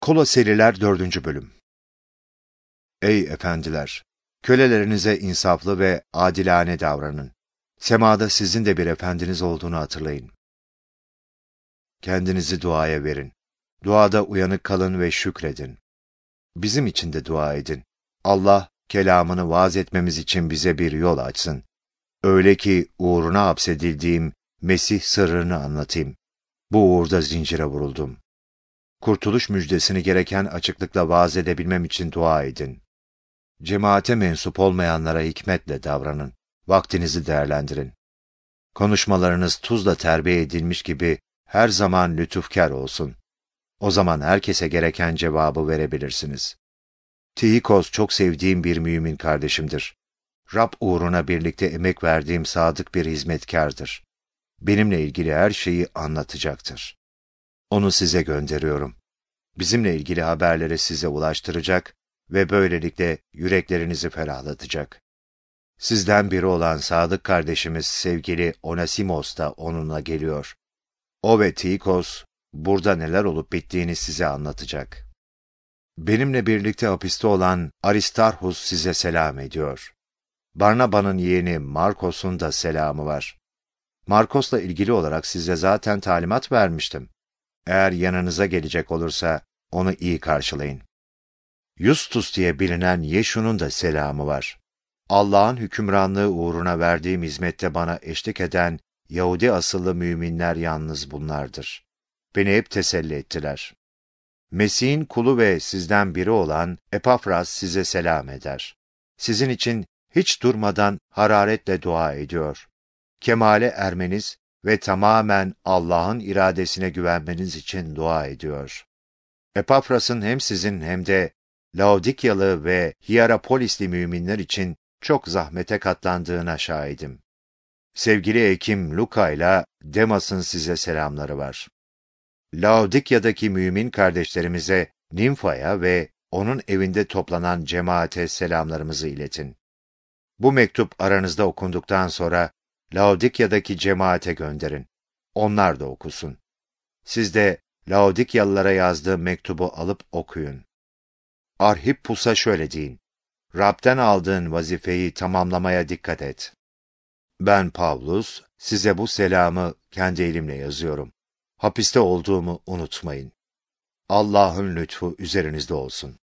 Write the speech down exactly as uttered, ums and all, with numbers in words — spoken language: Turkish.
Koloseliler dördüncü bölüm. Ey efendiler! Kölelerinize insaflı ve adilane davranın. Semada sizin de bir efendiniz olduğunu hatırlayın. Kendinizi duaya verin. Duada uyanık kalın ve şükredin. Bizim için de dua edin. Allah, kelamını vaaz etmemiz için bize bir yol açsın. Öyle ki uğruna hapsedildiğim Mesih sırrını anlatayım. Bu uğurda zincire vuruldum. Kurtuluş müjdesini gereken açıklıkla vaaz edebilmem için dua edin. Cemaate mensup olmayanlara hikmetle davranın. Vaktinizi değerlendirin. Konuşmalarınız tuzla terbiye edilmiş gibi her zaman lütufkar olsun. O zaman herkese gereken cevabı verebilirsiniz. Tihikos çok sevdiğim bir mümin kardeşimdir. Rab uğruna birlikte emek verdiğim sadık bir hizmetkardır. Benimle ilgili her şeyi anlatacaktır. Onu size gönderiyorum. Bizimle ilgili haberleri size ulaştıracak ve böylelikle yüreklerinizi ferahlatacak. Sizden biri olan sadık kardeşimiz sevgili Onesimos da onunla geliyor. O ve Tihikos burada neler olup bittiğini size anlatacak. Benimle birlikte hapiste olan Aristarhus size selam ediyor. Barnaba'nın yeğeni Markos'un da selamı var. Markos'la ilgili olarak size zaten talimat vermiştim. Eğer yanınıza gelecek olursa onu iyi karşılayın. Justus diye bilinen Yeşu'nun da selamı var. Allah'ın hükümranlığı uğruna verdiğim hizmette bana eşlik eden Yahudi asıllı müminler yalnız bunlardır. Beni hep teselli ettiler. Mesih'in kulu ve sizden biri olan Epafras size selam eder. Sizin için hiç durmadan hararetle dua ediyor. Kemale ermeniz ve tamamen Allah'ın iradesine güvenmeniz için dua ediyor. Epafras'ın hem sizin hem de Laodikyalı ve Hierapolisli müminler için çok zahmete katlandığına şahidim. Sevgili hekim Luka ile Demas'ın size selamları var. Laodikya'daki mümin kardeşlerimize Nimfa'ya ve onun evinde toplanan cemaate selamlarımızı iletin. Bu mektup aranızda okunduktan sonra Laodikya'daki cemaate gönderin. Onlar da okusun. Siz de Laodikyalılara yazdığım mektubu alıp okuyun. Arhippus'a şöyle deyin. Rab'den aldığın vazifeyi tamamlamaya dikkat et. Ben Pavlus, size bu selamı kendi elimle yazıyorum. Hapiste olduğumu unutmayın. Allah'ın lütfu üzerinizde olsun.